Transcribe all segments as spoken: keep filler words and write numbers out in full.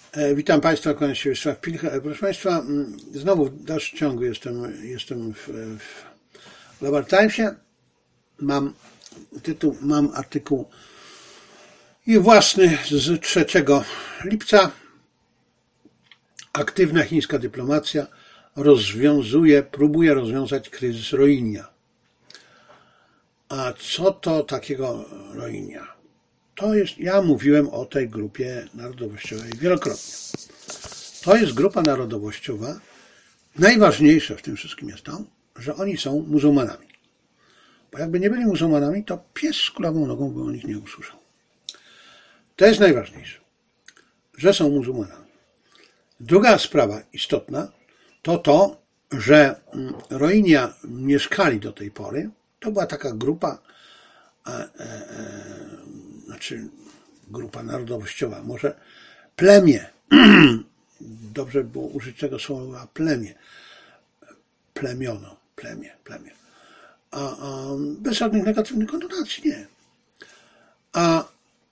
Witam Państwa, kłaniam się Wiesław Pilcha. Proszę Państwa, znowu w dalszym ciągu jestem, jestem w, w Global Timesie. Mam tytuł, mam artykuł i własny z trzeciego lipca. Aktywna chińska dyplomacja rozwiązuje, próbuje rozwiązać kryzys Rohingya. A co to takiego Rohingya? To jest, ja mówiłem o tej grupie narodowościowej wielokrotnie. To jest grupa narodowościowa. Najważniejsze w tym wszystkim jest to, że oni są muzułmanami. Bo jakby nie byli muzułmanami, to pies z kulawą nogą by o nich nie usłyszał. To jest najważniejsze, że są muzułmanami. Druga sprawa istotna to to, że Rohingya mieszkali do tej pory. To była taka grupa, e, e, znaczy grupa narodowościowa, może plemię. Dobrze by było użyć tego słowa plemię. Plemiono, plemię, plemię. A, a bez żadnych negatywnych konotacji, nie. A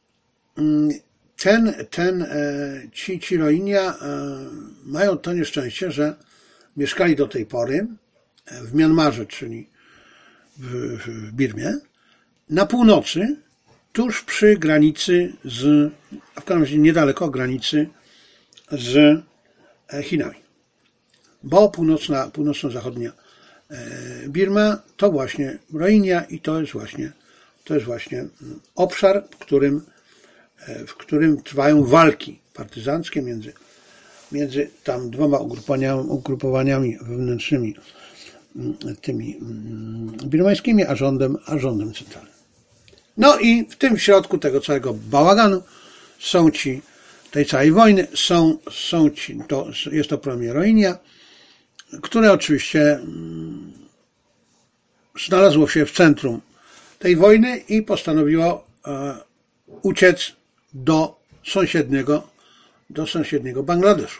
ten, ten, ci, ci Rohingya mają to nieszczęście, że mieszkali do tej pory w Mianmarze, czyli w, w Birmie, na północy, tuż przy granicy z, a w każdym razie niedaleko granicy z Chinami. Bo północna, północno-zachodnia Birma to właśnie Rohingya i to jest właśnie, to jest właśnie obszar, w którym, w którym trwają walki partyzanckie między, między tam dwoma ugrupowaniami, ugrupowaniami wewnętrznymi, tymi birmańskimi, a rządem, a rządem centralnym. No i w tym środku tego całego bałaganu są ci, tej całej wojny, są, są ci, to, jest to plemię Rohingya, które oczywiście znalazło się w centrum tej wojny i postanowiło e, uciec do sąsiedniego, do sąsiedniego Bangladeszu.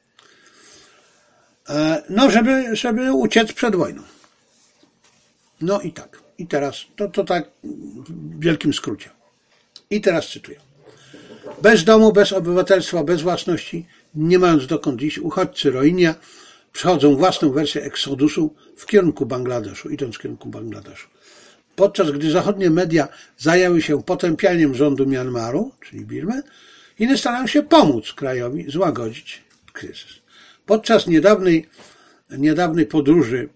E, no, żeby, żeby uciec przed wojną. No i tak. I teraz, to, to tak w wielkim skrócie. I teraz cytuję. Bez domu, bez obywatelstwa, bez własności, nie mając dokąd iść, uchodźcy Rohingya przechodzą własną wersję eksodusu w kierunku Bangladeszu, idąc w kierunku Bangladeszu. Podczas gdy zachodnie media zajęły się potępianiem rządu Mianmaru, czyli Birmy, Chiny starają się pomóc krajowi złagodzić kryzys. Podczas niedawnej, niedawnej podróży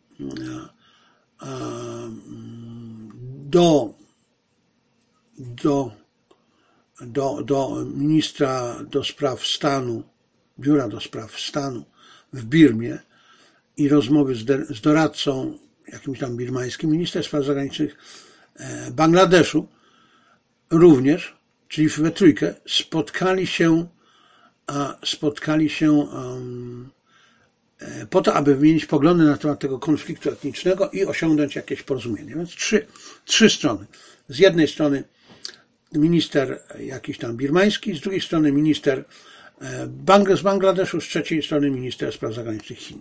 do, do, do, do ministra do spraw stanu, biura do spraw stanu w Birmie i rozmowy z, de, z doradcą jakimś tam birmańskim, minister spraw zagranicznych Bangladeszu również, czyli we trójkę, spotkali się, spotkali się um, po to, aby wymienić poglądy na temat tego konfliktu etnicznego i osiągnąć jakieś porozumienie. Więc trzy, trzy strony. Z jednej strony minister jakiś tam birmański, z drugiej strony minister z Bangladeszu, z trzeciej strony minister spraw zagranicznych Chin.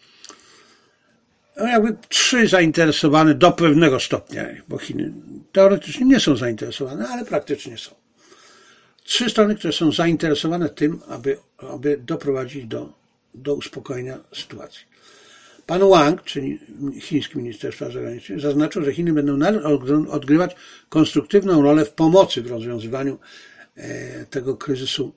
No jakby trzy zainteresowane do pewnego stopnia, bo Chiny teoretycznie nie są zainteresowane, ale praktycznie są. Trzy strony, które są zainteresowane tym, aby, aby doprowadzić do, do uspokojenia sytuacji. Pan Wang, czyli chiński minister spraw zagranicznych, zaznaczył, że Chiny będą odgrywać konstruktywną rolę w pomocy w rozwiązywaniu tego kryzysu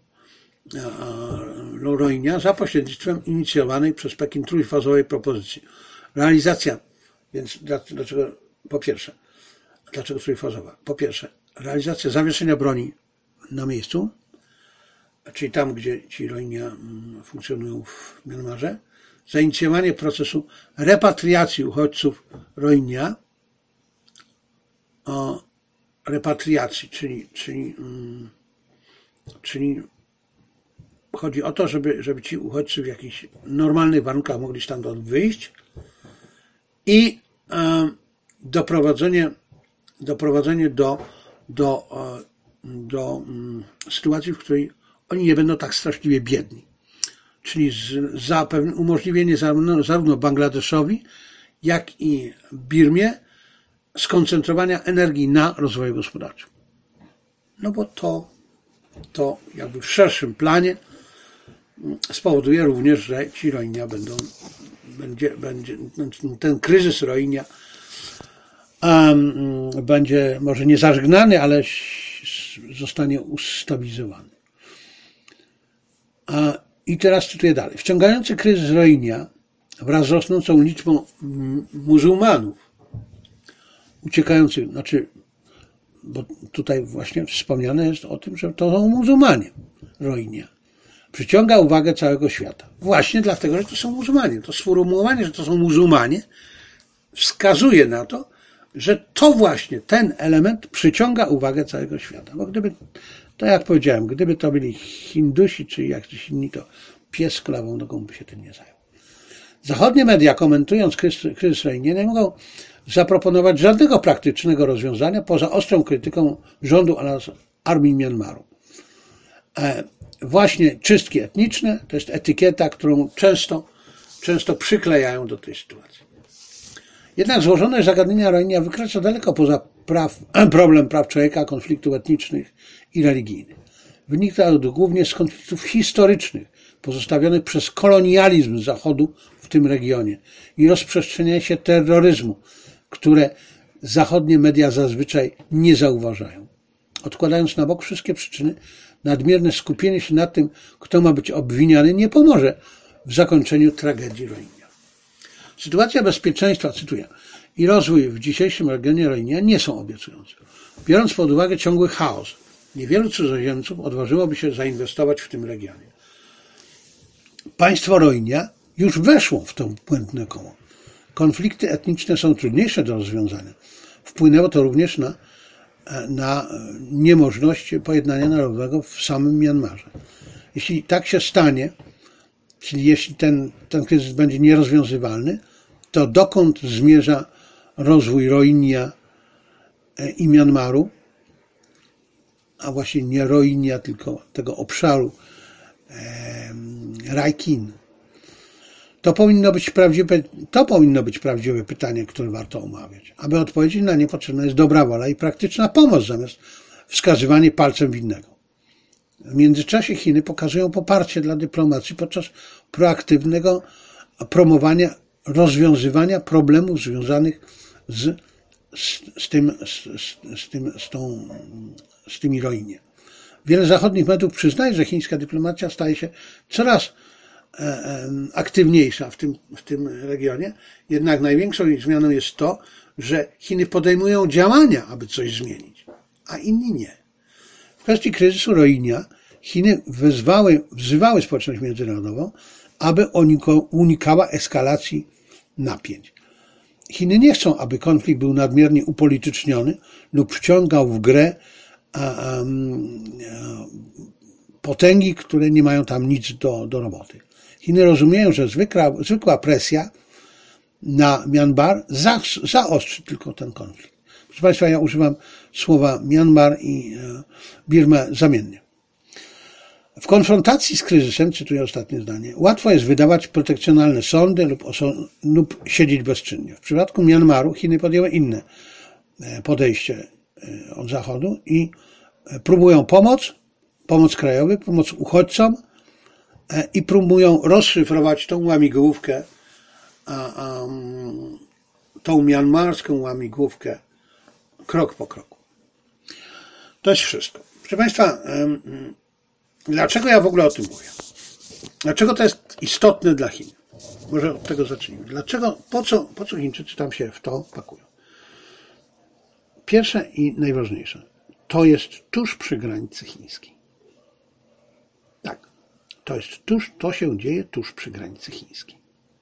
Rohingya za pośrednictwem inicjowanej przez Pekin trójfazowej propozycji. Realizacja, więc dlaczego, po pierwsze, dlaczego trójfazowa? Po pierwsze, realizacja zawieszenia broni na miejscu, czyli tam, gdzie ci Rohingya funkcjonują w Mianmarze, zainicjowanie procesu repatriacji uchodźców Rohingya, o repatriacji, czyli, czyli, czyli chodzi o to, żeby, żeby ci uchodźcy w jakichś normalnych warunkach mogli stamtąd wyjść i e, doprowadzenie, doprowadzenie do, do, e, do um, sytuacji, w której oni nie będą tak straszliwie biedni. Czyli z, za, umożliwienie zarówno, zarówno Bangladeszowi, jak i Birmie skoncentrowania energii na rozwoju gospodarczym. No bo to, to jakby w szerszym planie spowoduje również, że ci Rohingya będą, będzie, będzie, ten kryzys Rohingya um, będzie może nie zażegnany, ale zostanie ustabilizowany. A, I teraz cytuję dalej. Wciągający kryzys Rohingya wraz z rosnącą liczbą muzułmanów uciekających, znaczy, bo tutaj właśnie wspomniane jest o tym, że to są muzułmanie Rohingya, przyciąga uwagę całego świata. Właśnie dlatego, że to są muzułmanie. To sformułowanie, że to są muzułmanie, wskazuje na to, że to właśnie ten element przyciąga uwagę całego świata. Bo gdyby, to jak powiedziałem, gdyby to byli Hindusi czy jakiś inni, to pies z klawą nogą by się tym nie zajął. Zachodnie media, komentując kryzys, kryzys Rohingya, nie mogą zaproponować żadnego praktycznego rozwiązania poza ostrą krytyką rządu oraz armii Myanmaru. E, właśnie czystki etniczne to jest etykieta, którą często, często przyklejają do tej sytuacji. Jednak złożone zagadnienia Rohingya wykracza daleko poza praw, problem praw człowieka, konfliktów etnicznych i religijnych. Wynika to głównie z konfliktów historycznych pozostawionych przez kolonializm Zachodu w tym regionie i rozprzestrzeniania się terroryzmu, które zachodnie media zazwyczaj nie zauważają. Odkładając na bok wszystkie przyczyny, nadmierne skupienie się na tym, kto ma być obwiniany, nie pomoże w zakończeniu tragedii Rohingya. Sytuacja bezpieczeństwa, cytuję, i rozwój w dzisiejszym regionie Rohingya nie są obiecujące. Biorąc pod uwagę ciągły chaos, niewielu cudzoziemców odważyłoby się zainwestować w tym regionie. Państwo Rohingya już weszło w to błędne koło. Konflikty etniczne są trudniejsze do rozwiązania. Wpłynęło to również na, na niemożność pojednania narodowego w samym Myanmarze. Jeśli tak się stanie, czyli jeśli ten, ten kryzys będzie nierozwiązywalny, to dokąd zmierza rozwój Rohingya i Myanmaru, a właśnie nie Rohingya, tylko tego obszaru e, Rakhine. To powinno być prawdziwe, to powinno być prawdziwe pytanie, które warto omawiać. Aby odpowiedzieć na nie potrzebna jest dobra wola i praktyczna pomoc zamiast wskazywanie palcem winnego. W międzyczasie Chiny pokazują poparcie dla dyplomacji podczas proaktywnego promowania rozwiązywania problemów związanych z, z, z, tym, z, z, tym, z, tą, z tymi Rohingya. Wiele zachodnich mediów przyznaje, że chińska dyplomacja staje się coraz aktywniejsza w tym, w tym regionie. Jednak największą zmianą jest to, że Chiny podejmują działania, aby coś zmienić, a inni nie. W kwestii kryzysu Rohingya Chiny wezwały, wzywały społeczność międzynarodową, aby unikała eskalacji napięć. Chiny nie chcą, aby konflikt był nadmiernie upolityczniony lub wciągał w grę a, a, a, potęgi, które nie mają tam nic do, do roboty. Chiny rozumieją, że zwykła, zwykła presja na Myanmar za, zaostrzy tylko ten konflikt. Proszę Państwa, ja używam słowa Myanmar i Birmę zamiennie. W konfrontacji z kryzysem, cytuję ostatnie zdanie, łatwo jest wydawać protekcjonalne sądy lub, lub siedzieć bezczynnie. W przypadku Myanmaru Chiny podjęły inne podejście od Zachodu i próbują pomoc, pomoc krajową, pomoc uchodźcom i próbują rozszyfrować tą łamigłówkę, a, a, tą mianmarską łamigłówkę krok po kroku. To jest wszystko. Proszę Państwa, dlaczego ja w ogóle o tym mówię? Dlaczego to jest istotne dla Chin? Może od tego zacznijmy. Dlaczego, po co, po co Chińczycy tam się w to pakują? Pierwsze i najważniejsze, to jest tuż przy granicy chińskiej. Tak, to jest tuż, to się dzieje tuż przy granicy chińskiej.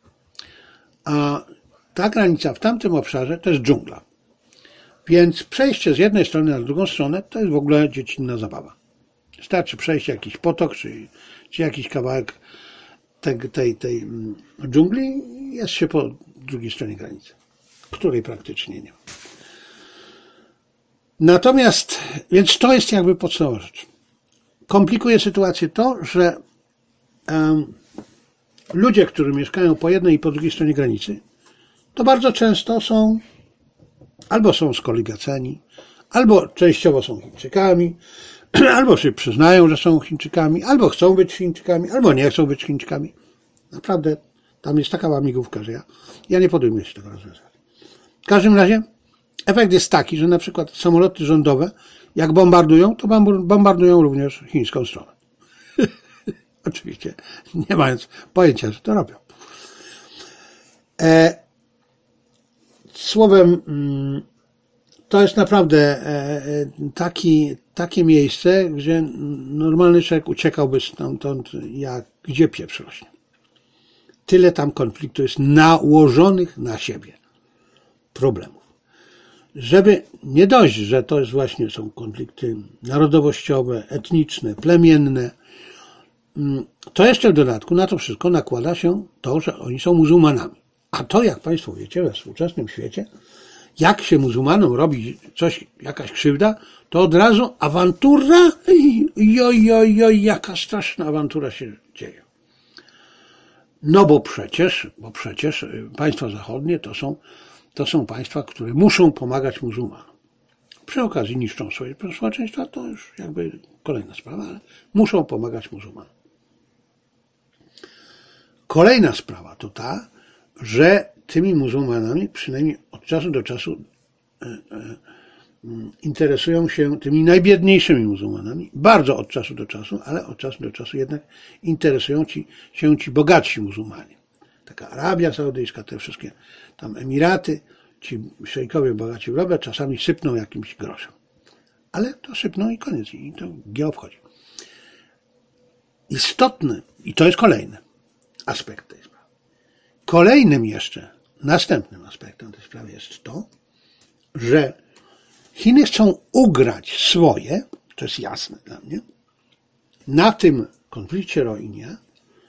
A ta granica w tamtym obszarze to jest dżungla. Więc przejście z jednej strony na drugą stronę to jest w ogóle dziecinna zabawa. Starczy przejść jakiś potok, czy, czy jakiś kawałek tej, tej, tej dżungli i jest się po drugiej stronie granicy, której praktycznie nie ma. Natomiast, więc to jest jakby podstawowa rzecz. Komplikuje sytuację to, że um, ludzie, którzy mieszkają po jednej i po drugiej stronie granicy, to bardzo często są albo są skoligaceni, albo częściowo są Chińczykami, albo się przyznają, że są Chińczykami, albo chcą być Chińczykami, albo nie chcą być Chińczykami. Naprawdę tam jest taka łamigłówka, że ja, ja nie podejmuję się tego rozwiązania. W każdym razie efekt jest taki, że na przykład samoloty rządowe, jak bombardują, to bombardują również chińską stronę. Oczywiście, nie mając pojęcia, że to robią. E, słowem, to jest naprawdę taki, takie miejsce, gdzie normalny człowiek uciekałby stamtąd, jak gdzie pieprz rośnie. Tyle tam konfliktu jest nałożonych na siebie problemów. Żeby nie dość, że to jest właśnie są konflikty narodowościowe, etniczne, plemienne, to jeszcze w dodatku na to wszystko nakłada się to, że oni są muzułmanami. A to, jak Państwo wiecie, we współczesnym świecie, jak się muzułmanom robi coś, jakaś krzywda, to od razu awantura, joj, joj, joj, jaka straszna awantura się dzieje. No bo przecież, bo przecież państwa zachodnie to są, to są państwa, które muszą pomagać muzułmanom. Przy okazji niszczą swoje społeczeństwa, to już jakby kolejna sprawa, ale muszą pomagać muzułmanom. Kolejna sprawa to ta, że tymi muzułmanami przynajmniej od czasu do czasu e, e, interesują się tymi najbiedniejszymi muzułmanami, bardzo od czasu do czasu, ale od czasu do czasu jednak interesują ci, się ci bogatsi muzułmanie. Taka Arabia Saudyjska, te wszystkie tam Emiraty, ci szejkowie bogaci robią, czasami sypną jakimś groszem. Ale to sypną i koniec, i to nie obchodzi. Istotny, i to jest kolejny aspekt tej sprawy. Kolejnym jeszcze, następnym aspektem tej sprawy jest to, że Chiny chcą ugrać swoje, to jest jasne dla mnie, na tym konflikcie Rohingya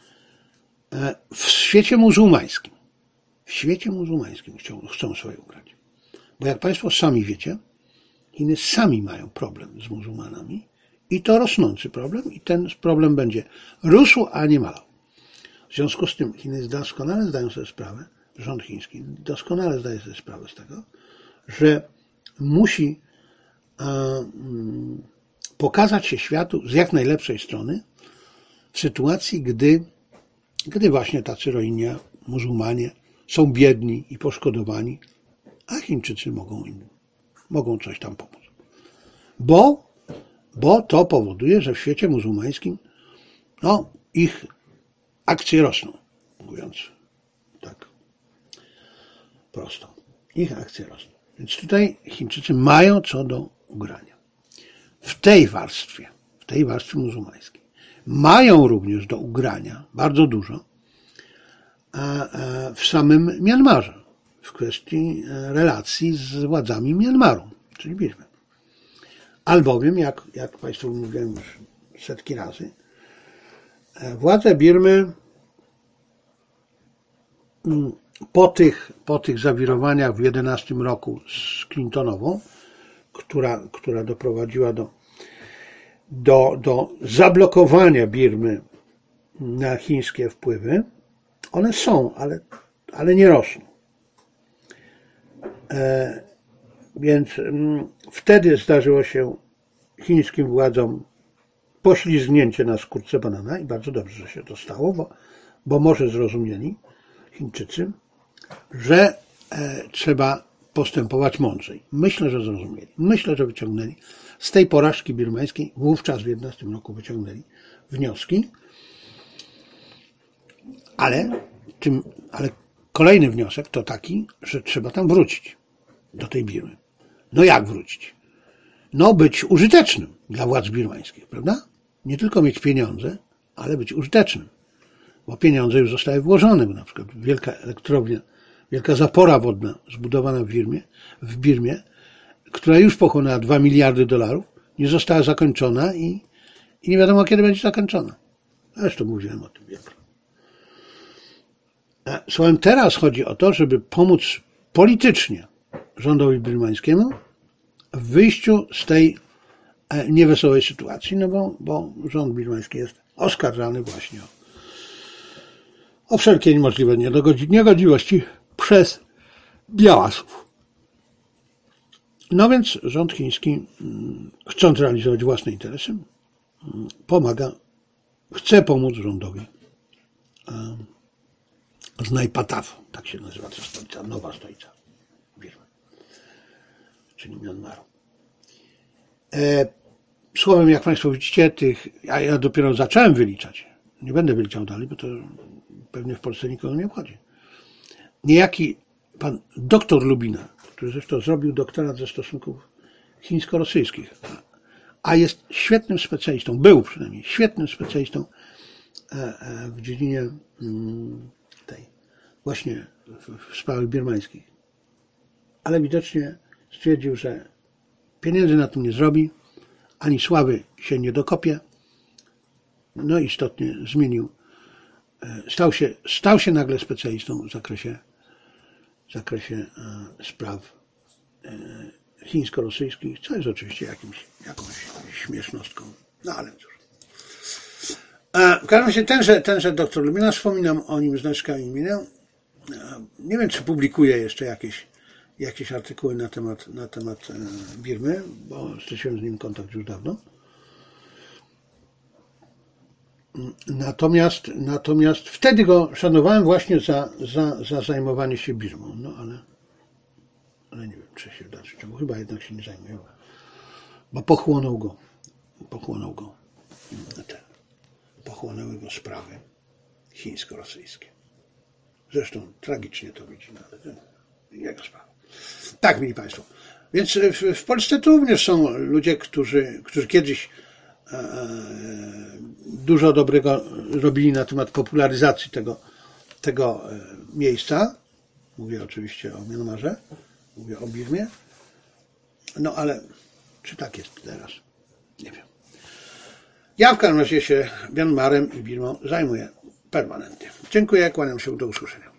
w świecie muzułmańskim. W świecie muzułmańskim chcą, chcą swoje ugrać. Bo jak Państwo sami wiecie, Chiny sami mają problem z muzułmanami i to rosnący problem i ten problem będzie rósł, a nie malał. W związku z tym Chiny doskonale zdają sobie sprawę, rząd chiński doskonale zdaje sobie sprawę z tego, że musi pokazać się światu z jak najlepszej strony w sytuacji, gdy, gdy właśnie tacy Rohingya, muzułmanie są biedni i poszkodowani, a Chińczycy mogą im, mogą coś tam pomóc. Bo, bo to powoduje, że w świecie muzułmańskim no, ich akcje rosną, mówiąc tak prosto. Ich akcje rosną. Więc tutaj Chińczycy mają co do ugrania. W tej warstwie, w tej warstwie muzułmańskiej. Mają również do ugrania bardzo dużo w samym Mianmarze, w kwestii relacji z władzami Mianmaru, czyli Birmy. Albowiem, jak, jak Państwu mówiłem już setki razy, władze Birmy po tych, po tych zawirowaniach w jedenastym roku z Clintonową, która, która doprowadziła do, do, do zablokowania Birmy na chińskie wpływy, one są, ale, ale nie rosną. E, więc m, wtedy zdarzyło się chińskim władzom poślizgnięcie na skórce banana i bardzo dobrze, że się to stało, bo, bo może zrozumieli Chińczycy, że e, trzeba postępować mądrzej. Myślę, że zrozumieli. Myślę, że wyciągnęli z tej porażki birmańskiej, wówczas w jedenastym roku wyciągnęli wnioski, ale, tym, ale kolejny wniosek to taki, że trzeba tam wrócić do tej Birmy. No jak wrócić? No być użytecznym dla władz birmańskich, prawda? Nie tylko mieć pieniądze, ale być użytecznym. Bo pieniądze już zostały włożone, bo na przykład wielka elektrownia, wielka zapora wodna zbudowana w Birmie, w Birmie, która już pochłonęła dwa miliardy dolarów, nie została zakończona i, i nie wiadomo, kiedy będzie zakończona. Zresztą mówiłem o tym wiele. Słowem, teraz chodzi o to, żeby pomóc politycznie rządowi birmańskiemu w wyjściu z tej niewesołej sytuacji, no bo, bo rząd birmański jest oskarżany właśnie o, o wszelkie niemożliwe niegodziwości przez białasów. No więc rząd chiński, chcąc realizować własne interesy, pomaga, chce pomóc rządowi z Najpataw, tak się nazywa ta stolica, nowa stolica Birmy, czyli Myanmaru. E, słowem, jak Państwo widzicie, tych, ja, ja dopiero zacząłem wyliczać, nie będę wyliczał dalej, bo to pewnie w Polsce nikogo nie obchodzi. Niejaki pan doktor Lubina, który zresztą zrobił doktorat ze stosunków chińsko-rosyjskich, a jest świetnym specjalistą, był przynajmniej świetnym specjalistą w dziedzinie tej właśnie w sprawach birmańskich. Ale widocznie stwierdził, że pieniędzy na tym nie zrobi, ani sławy się nie dokopie. No i istotnie zmienił, stał się, stał się nagle specjalistą w zakresie, w zakresie spraw chińsko-rosyjskich, co jest oczywiście jakimś, jakąś śmiesznostką. No ale cóż. W każdym razie tenże, tenże doktor Lubina, wspominam o nim z nazwiska i imienia. Nie wiem, czy publikuje jeszcze jakieś, jakieś artykuły na temat, na temat Birmy, bo straciłem z nim kontakt już dawno. Natomiast, natomiast wtedy go szanowałem właśnie za, za, za zajmowanie się Birmą. No ale, ale nie wiem, czy się w dalszym ciągu. Chyba jednak się nie zajmuje, bo pochłonął go, pochłonął go, te, pochłonęły go sprawy chińsko-rosyjskie. Zresztą tragicznie to widzi, no, ale to jego sprawa. Tak, mili Państwo. Więc w, w Polsce to również są ludzie, którzy, którzy kiedyś e, dużo dobrego robili na temat popularyzacji tego, tego e, miejsca. Mówię oczywiście o Myanmarze, mówię o Birmie. No ale czy tak jest teraz? Nie wiem. Ja w każdym razie się Myanmarem i Birmą zajmuję permanentnie. Dziękuję, kłaniam się, do usłyszenia.